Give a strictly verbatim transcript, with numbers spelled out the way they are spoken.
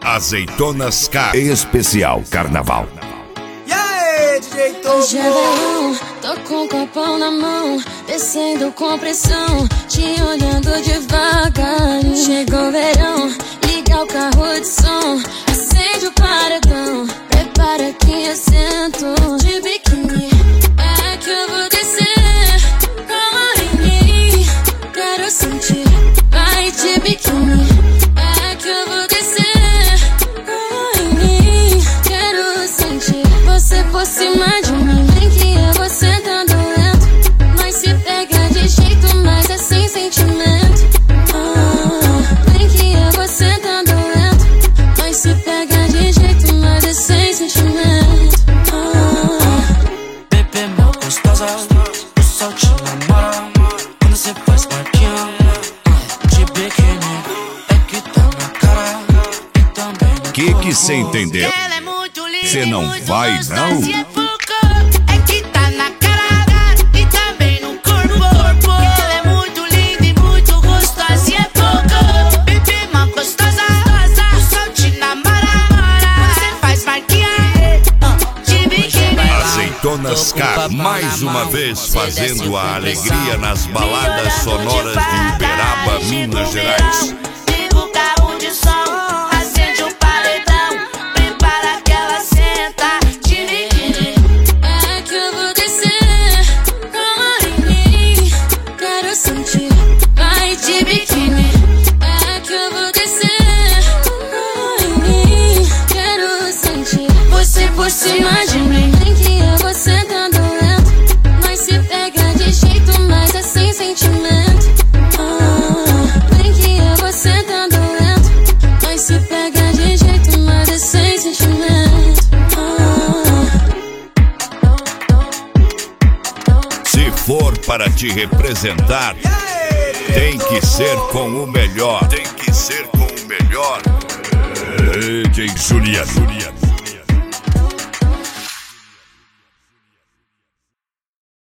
Azeitonas K. Especial Carnaval. E aí, D J Topo? Hoje é verão, tô com o copão na mão, descendo com pressão, te olhando devagarinho. Chegou o verão, liga o carro de som, acende o paredão, prepara que eu sento de biquíni. É que eu vou descer, calma em mim, quero sentir, vai de biquíni. É que eu vou descer, calma em mim, quero sentir você por cima de mim. Vem que eu vou sentando lento, nós se pega de jeito, mas é sem sentimento. Ah, vem que eu vou sentando lento, nós se pega de jeito, mas é sem sentimento. Ah. Bebê mal gostosa, o sol te namora, quando você faz marquinha de biquíni, é que tá na cara e também no Que que cê entendeu? Ela é muito linda, Cê não muito vai, gostosa, não? e é pouco, é que tá na cara e também no corpo. Ela é muito linda e muito gostosa, e é pouco. Bebê mal gostosa, o sol te namora, quando você faz marquinha de biquíni. Azeitonas K, mais uma vez fazendo a alegria nas baladas sonoras de Uberaba, Minas Gerais. Liga o carro de som, acende o paredão, prepara que ela senta de biquíni. É que eu vou descer, calma em mim, quero sentir, vai de biquíni. É que eu vou descer, calma em mim, quero sentir você por cima de mim. Vem que eu vou sentando lento, nós se pega de jeito, mas é sem sentimento. Ah, vem que eu vou sentando lento, nós se pega de jeito, mas é sem sentimento. Ah. Se for para te representar, tem que ser com o melhor. Tem que ser com o melhor. D J Juliano.